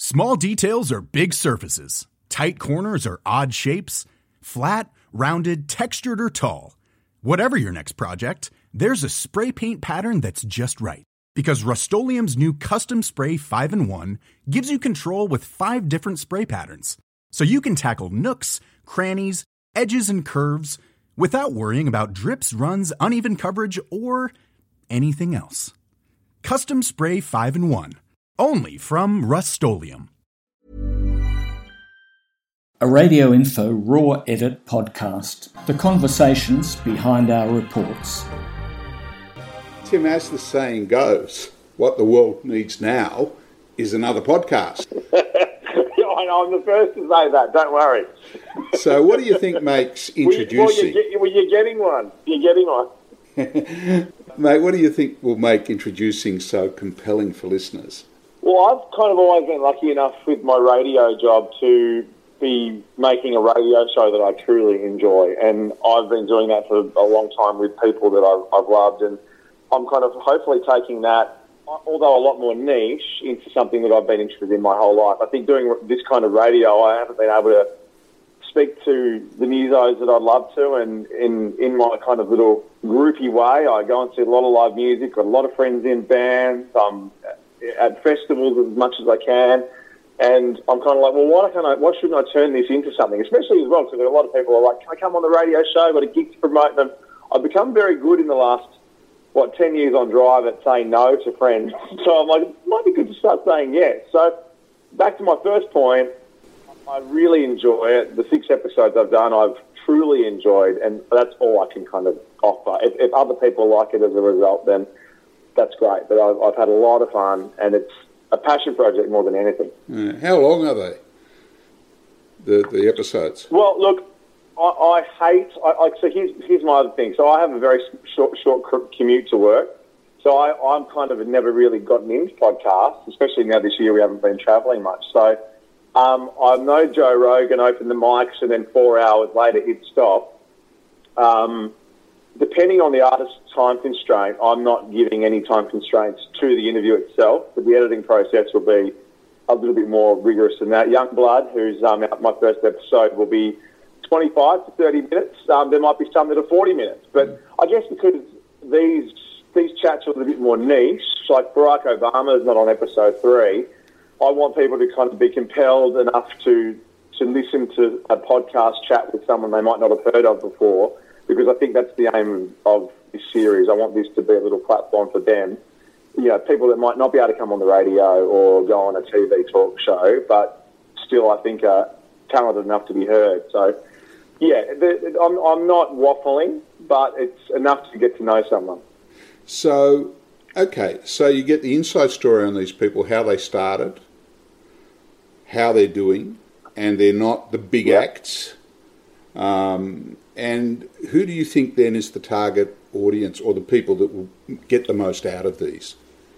Small details are big surfaces. Tight corners are odd shapes. Flat, rounded, textured, or tall. Whatever your next project, there's a spray paint pattern that's just right. Because Rust-Oleum's new Custom Spray 5-in-1 gives you control with 5 different spray patterns. So you can tackle nooks, crannies, edges, and curves without worrying about drips, runs, uneven coverage, or anything else. Custom Spray 5-in-1. Only from Rust-Oleum. A Radio Info Raw Edit podcast. The conversations behind our reports. Tim, as the saying goes, what the world needs now is another podcast. I'm the first to say that, don't worry. So what do you think makes introducing... You're getting one. You're getting one. Mate, what do you think will make introducing so compelling for listeners? Well, I've kind of always been lucky enough with my radio job to be making a radio show that I truly enjoy, and I've been doing that for a long time with people that I've loved, and I'm kind of hopefully taking that, although a lot more niche, into something that I've been interested in my whole life. I think doing this kind of radio, I haven't been able to speak to the musos that I'd love to, and in my kind of little groupie way, I go and see a lot of live music, got a lot of friends in bands, I'm at festivals as much as I can, and I'm kind of like, well, why shouldn't I turn this into something, especially as well, because a lot of people are like, can I come on the radio show, got a gig to promote them. I've become very good in the last 10 years on Drive at saying no to friends. So I'm like, it might be good to start saying yes. So back to my first point, I really enjoy it. The 6 episodes I've done, I've truly enjoyed, and that's all I can kind of offer. If other people like it as a result, then that's great. But I've had a lot of fun, and it's a passion project more than anything. How long are they, the episodes? Well, look, so here's my other thing. So I have a very short commute to work. So I'm kind of never really gotten into podcasts, especially now this year we haven't been travelling much. So I know Joe Rogan opened the mics and then 4 hours later he'd stop. Depending on the artist's time constraint, I'm not giving any time constraints to the interview itself, but the editing process will be a little bit more rigorous than that. Youngblood, who's out my first episode, will be 25 to 30 minutes. There might be some that are 40 minutes. But I guess because these chats are a little bit more niche, like Barack Obama is not on episode 3, I want people to kind of be compelled enough to listen to a podcast chat with someone they might not have heard of before, because I think that's the aim of this series. I want this to be a little platform for them. You know, people that might not be able to come on the radio or go on a TV talk show, but still I think are talented enough to be heard. So, yeah, I'm not waffling, but it's enough to get to know someone. So, okay, so you get the inside story on these people, how they started, how they're doing, and they're not the big acts. And who do you think then is the target audience or the people that will get the most out of these?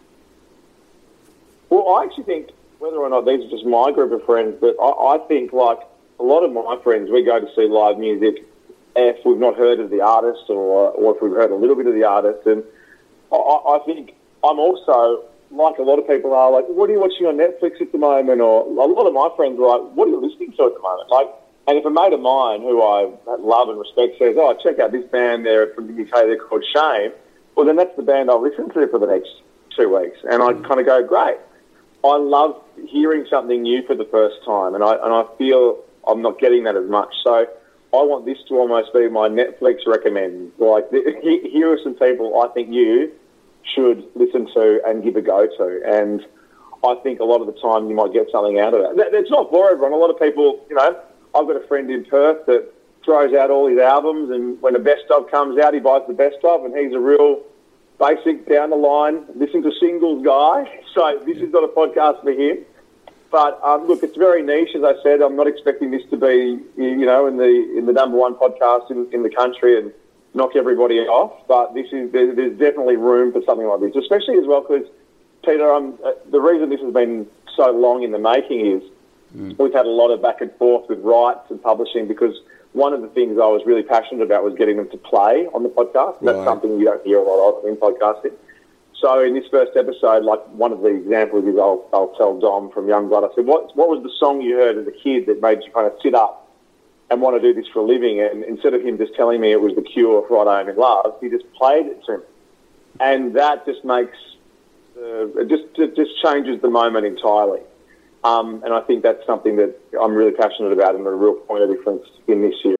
Well, I actually think, whether or not these are just my group of friends, but I think, like a lot of my friends, we go to see live music if we've not heard of the artist or if we've heard a little bit of the artist. And I think I'm also, like a lot of people are, like, what are you watching on Netflix at the moment? Or a lot of my friends are like, what are you listening to at the moment? Like, and if a mate of mine who I love and respect says, oh, check out this band there from the UK, they're called Shame, well, then that's the band I'll listen to for the next 2 weeks. And I kind of go, great. I love hearing something new for the first time, and I feel I'm not getting that as much. So I want this to almost be my Netflix recommend. Like, here are some people I think you should listen to and give a go to. And I think a lot of the time you might get something out of that. It's not for everyone. A lot of people, you know, I've got a friend in Perth that throws out all his albums, and when the best of comes out, he buys the best of, and he's a real basic, down the line, listen to singles guy. So this is not a podcast for him. But look, it's very niche, as I said. I'm not expecting this to be, you know, in the number one podcast in the country and knock everybody off. But there's definitely room for something like this, especially as well because, Peter, the reason this has been so long in the making is we've had a lot of back and forth with rights and publishing, because one of the things I was really passionate about was getting them to play on the podcast. That's something you don't hear a lot of in podcasting. So in this first episode, like one of the examples is I'll tell Dom from Youngblood, I said, what was the song you heard as a kid that made you kind of sit up and want to do this for a living? And instead of him just telling me it was The Cure, Friday I'm in Love, he just played it to me. And that just makes, it just changes the moment entirely. And I think that's something that I'm really passionate about and a real point of difference in this year.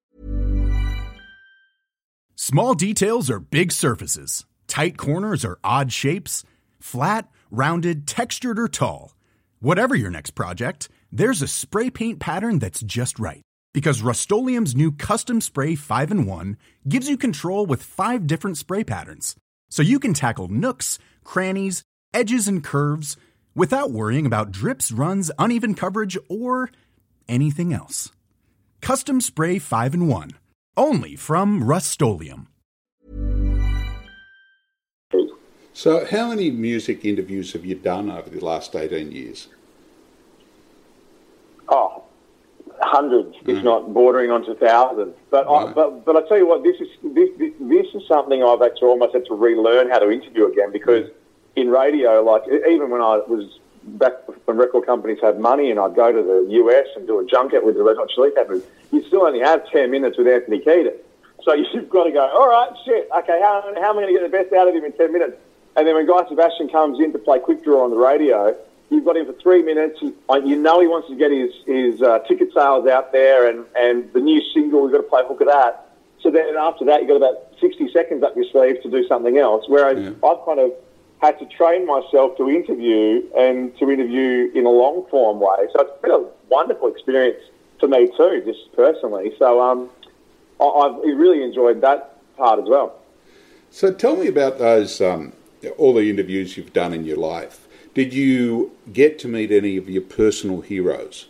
Small details are big surfaces. Tight corners are odd shapes. Flat, rounded, textured, or tall. Whatever your next project, there's a spray paint pattern that's just right. Because Rust-Oleum's new Custom Spray 5-in-1 gives you control with 5 different spray patterns. So you can tackle nooks, crannies, edges, and curves without worrying about drips, runs, uneven coverage, or anything else. Custom Spray 5-in-1. Only from Rust-Oleum. So how many music interviews have you done over the last 18 years? Oh, hundreds, if not bordering onto thousands. But Right. but I tell you what, this is something I've actually almost had to relearn how to interview again, because in radio, like even when I was back when record companies had money and I'd go to the US and do a junket with the Red Hot Chili Peppers, you still only have 10 minutes with Anthony Kiedis. So you've got to go, all right, shit, okay, how am I going to get the best out of him in 10 minutes? And then when Guy Sebastian comes in to play Quick Draw on the radio, you've got him for 3 minutes. You know he wants to get his ticket sales out there and the new single, we've got to play hook of that. So then after that, you've got about 60 seconds up your sleeve to do something else. Whereas I've kind of had to train myself to interview and to interview in a long-form way. So it's been a wonderful experience for me too, just personally. So I've really enjoyed that part as well. So tell me about those, all the interviews you've done in your life. Did you get to meet any of your personal heroes?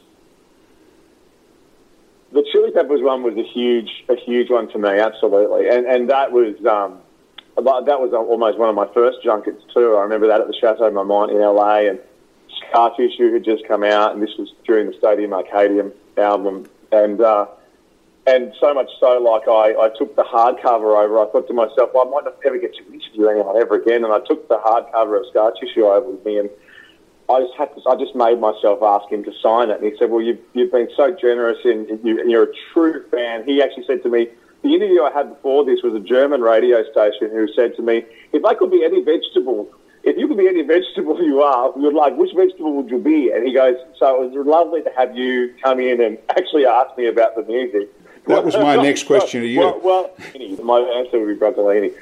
The Chili Peppers one was a huge one to me, absolutely, and that was almost one of my first junkets too. I remember that at the Chateau Marmont in LA, and Scar Tissue had just come out, and this was during the Stadium Arcadium album, and so much so, like I took the hardcover over. I thought to myself, well, I might not ever get to interview anyone ever again, and I took the hardcover of Scar Tissue over with me, and I just made myself ask him to sign it. And he said, well, you've been so generous and you're a true fan. He actually said to me, the interview I had before this was a German radio station who said to me, if I could be any vegetable, if you could be any vegetable you are, which vegetable would you be? And he goes, so it was lovely to have you come in and actually ask me about the music. That was my next question to you. Well, my answer would be Brazzolini.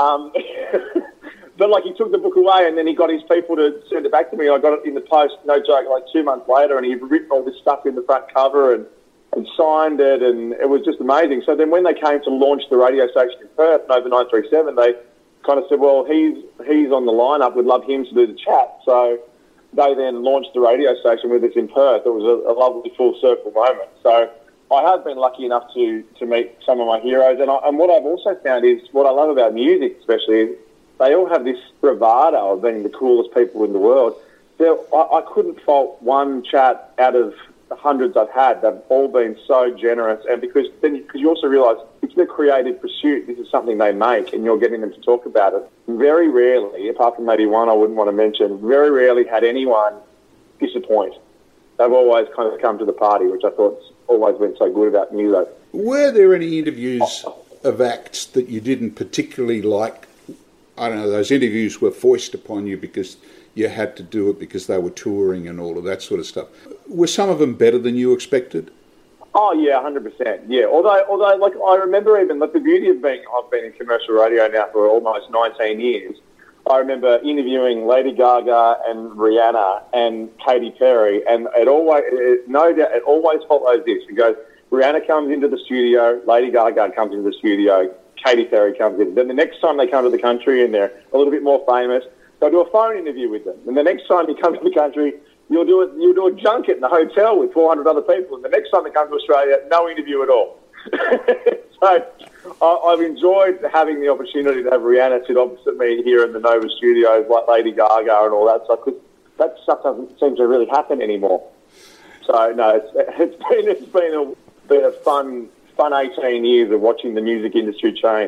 But he took the book away and then he got his people to send it back to me. I got it in the post, no joke, 2 months later, and he'd written all this stuff in the front cover and signed it, and it was just amazing. So then when they came to launch the radio station in Perth, Nova 937, they kind of said, well, he's on the lineup, we'd love him to do the chat. So they then launched the radio station with us in Perth. It was a lovely full circle moment. So I have been lucky enough to meet some of my heroes, and what I've also found is, what I love about music especially, is they all have this bravado of being the coolest people in the world. I couldn't fault one chat out of the hundreds I've had. They've all been so generous, and because you also realise it's their creative pursuit. This is something they make, and you're getting them to talk about it. Very rarely, apart from maybe one I wouldn't want to mention, very rarely had anyone disappoint. They've always kind of come to the party, which I thought's always been so good about music. Were there any interviews of acts that you didn't particularly like? I don't know, those interviews were foisted upon you because you had to do it because they were touring and all of that sort of stuff. Were some of them better than you expected? Oh, yeah, 100%. Yeah, although I remember even, the beauty of I've been in commercial radio now for almost 19 years. I remember interviewing Lady Gaga and Rihanna and Katy Perry, and it always follows this. It goes, Rihanna comes into the studio, Lady Gaga comes into the studio, Katy Perry comes in. Then the next time they come to the country and they're a little bit more famous, they'll do a phone interview with them. And the next time you come to the country, you'll do a junket in a hotel with 400 other people. And the next time they come to Australia, no interview at all. So I've enjoyed having the opportunity to have Rihanna sit opposite me here in the Nova studios, like Lady Gaga and all that stuff, because that stuff doesn't seem to really happen anymore. So no, it's been a fun 18 years of watching the music industry change.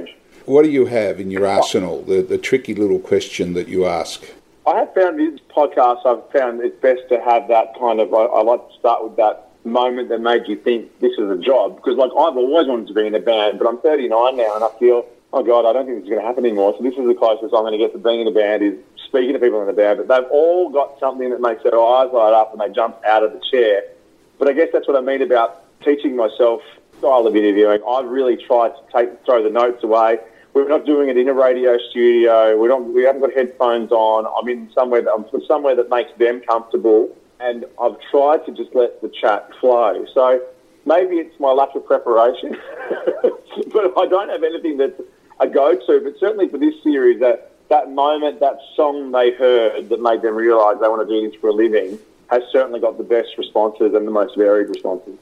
What do you have in your arsenal, the tricky little question that you ask? I have found this podcast, I've found it's best to have that kind of, I like to start with that moment that made you think this is a job. Because, like, I've always wanted to be in a band, but I'm 39 now and I feel, oh, God, I don't think this is going to happen anymore. So this is the closest I'm going to get to being in a band, is speaking to people in the band. But they've all got something that makes their eyes light up and they jump out of the chair. But I guess that's what I mean about teaching myself style of interviewing. I've really tried to throw the notes away. We're not doing it in a radio studio. We haven't got headphones on. I'm in somewhere that makes them comfortable, and I've tried to just let the chat flow. So maybe it's my lack of preparation, but I don't have anything that's a go-to. But certainly for this series, that moment, that song they heard that made them realise they want to do this for a living, has certainly got the best responses and the most varied responses.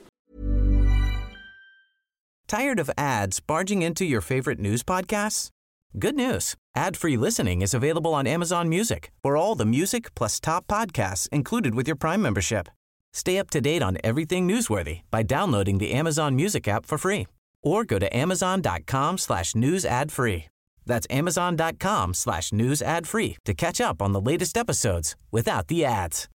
Tired of ads barging into your favorite news podcasts? Good news. Ad-free listening is available on Amazon Music for all the music plus top podcasts included with your Prime membership. Stay up to date on everything newsworthy by downloading the Amazon Music app for free or go to amazon.com/news ad free. That's amazon.com/news ad free to catch up on the latest episodes without the ads.